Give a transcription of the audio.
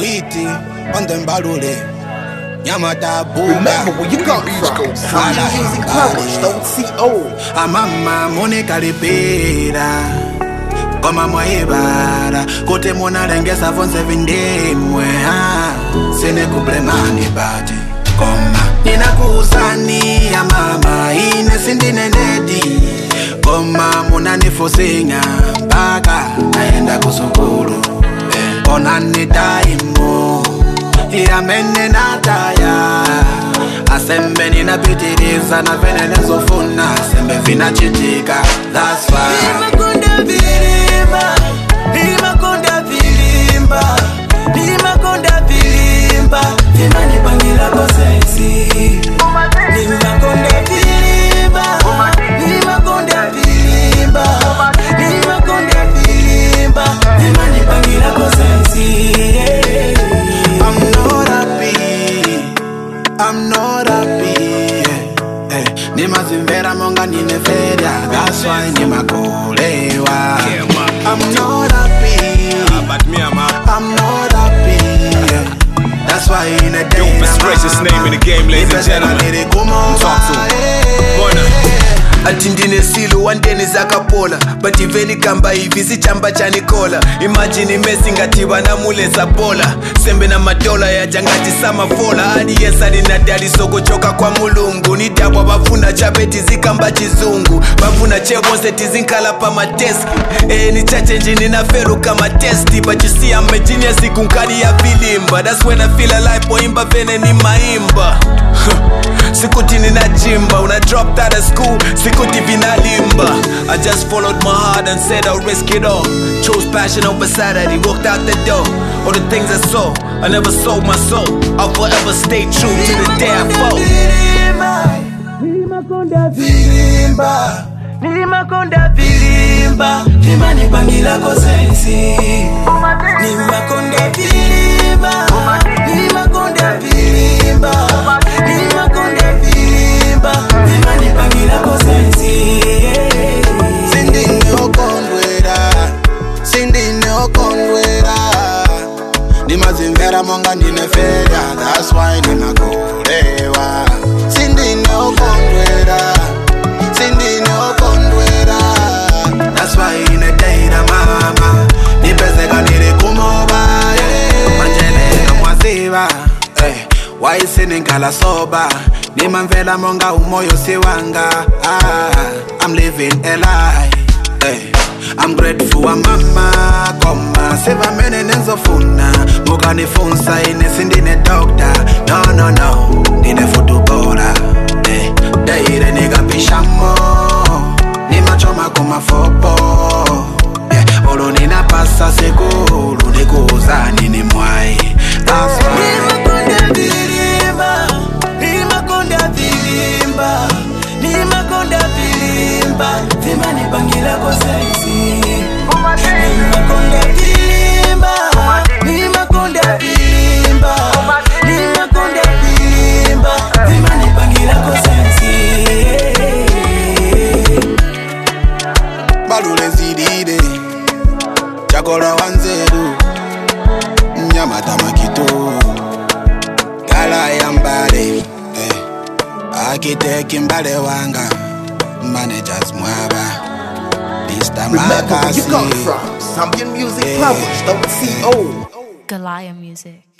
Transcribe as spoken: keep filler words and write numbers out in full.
Witty, on them balule. Yamata Buga. Remember where you come from. Zambia Music Published, don't C O. Amama Monica Lipera. Koma mwaibara. Kote mwana rengesa fonse vindimwe. Sine kublemani bati. Koma nina kusani ya mama. Ine sindine nedi. Koma muna nifosinga. Mpaka naenda kusukulu. Kona ni daimo. Iya mene nataya. Asembe nina pitiriza na vene nezofuna. Asembe vina chitika. That's why Nima konda vilimba, nima konda vilimba, nima konda vilimba. Nima nipangila kosensi. Nima konda vilimba, nima konda vilimba, nima konda vilimba. Nima nipangila kosensi. I'm not happy, I'm not happy, yeah. Hey, nima zimvera monga nine feria. That's why nima kolewa. I'm not happy, I'm not happy, yeah. That's why in a day Yo, Miss Gracious name in the game, ladies and gentlemen. Talk to him. Morning. Atindine silu wandeni zakapola but iveni kamba hivi si chamba cha Nikola. Imagine Messi ngati wana mule zabola. Sembe na madola ya jangati sama fola. Hadi yesa nina daddy soko choka kwa mulungu. Nidabwa bafuna chabeti zikamba chizungu. Bafuna chebo seti zinkala pa mateski. Eh ni chache njini na feru kama testi. But you see I'm a genius ikunkari ya vilimba. That's when I feel alive poimba vene ni maimba. Sikuti nina jimba. When I dropped out of school Sikuti vina limba. I just followed my heart and said I'll risk it all. Chose passion over Saturday, walked out the door. All the things I saw, I never sold my soul. I'll forever stay true to the day I fall. Nima konda vilimba, nima konda vilimba. Nima nipangila kosensi. Nima konda vilimba, nima konda vilimba, nima konda vilimba. Nima nipangila kosensi. Sindine okondwera, sindine okondwera. Nima zimvera monga nine feria. That's why nima kolewa. Sindine okondwera, sindine okondwera. That's why in a day na mama nipezeka niri kumoba. Manjele kamwaziva. Why sinin kala soba. Nima mvela monga umoyo siwanga. Ah, I'm living a lie. Hey, I'm grateful wa mama koma seva mene nenzofuna. Muka nifunsa ine sindine doctor. No no no, nine futubora. Hey, daire niga pishamo. Nima choma kuma fopo. Yeah, olo nina pasa seguru. Nikuza nini mwai. That's why Nima konda vilimba, nima konda vilimba, nima konda vilimba. Nima nipangila kosensi. Nima konda vilimba, nima konda vilimba, nima konda vilimba. Nima nipangila kosensi. balule zidide chakora wanzeru nyamata makito gala yambale eh akiteki mbale wanga managers mwaba Mister Remember where you come Makasi from. Zambia Music Yeah. Published, don't C O. Galaya Music.